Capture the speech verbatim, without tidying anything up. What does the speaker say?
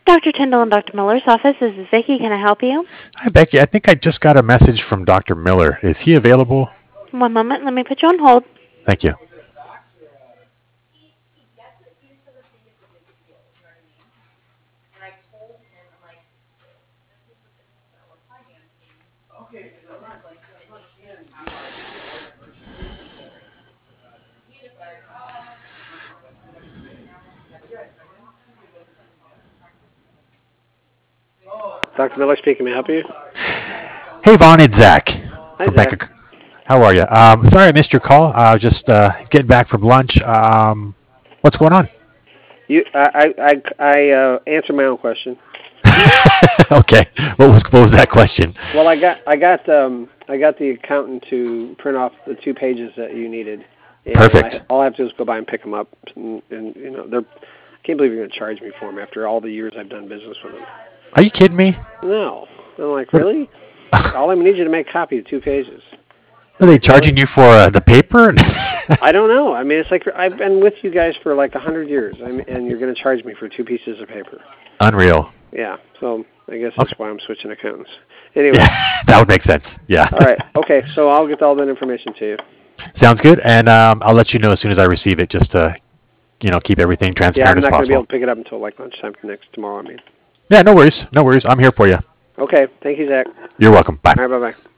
Doctor Tyndall and Doctor Miller's office. This is Vicki. Can I help you? Hi, Becky. I think I just got a message from Doctor Miller. Is he available? One moment. Let me put you on hold. Thank you. Doctor Miller speaking. May I help you? Hey, Vaughn. It's Zach. Hi, From Zach. Bank of- How are you? Um, sorry I missed your call. I was just uh, getting back from lunch. Um, what's going on? You, I, I, I, I uh, answered my own question. Okay. What was what was that question? Well, I got, I got, um, I got the accountant to print off the two pages that you needed. And Perfect. I, all I have to do is go by and pick them up, and, and you know, they're. I can't believe you're going to charge me for them after all the years I've done business with them. Are you kidding me? No, I'm like, really? All I need you to make a copy of two pages. Are they charging you for uh, the paper? I don't know. I mean, it's like I've been with you guys for like a hundred years, I'm, and you're going to charge me for two pieces of paper. Unreal. Yeah, so I guess that's Okay. why I'm switching accountants. Anyway. Yeah, that would make sense. Yeah. All right. Okay, so I'll get all that information to you. Sounds good, and um, I'll let you know as soon as I receive it, just to, you know, keep everything Yeah, I'm transparent as not going to be able possible. to pick it up until like lunchtime next tomorrow. I mean. Yeah, no worries, no worries. I'm here for you. Okay. Thank you, Zach. You're welcome. Bye. All right. Bye bye.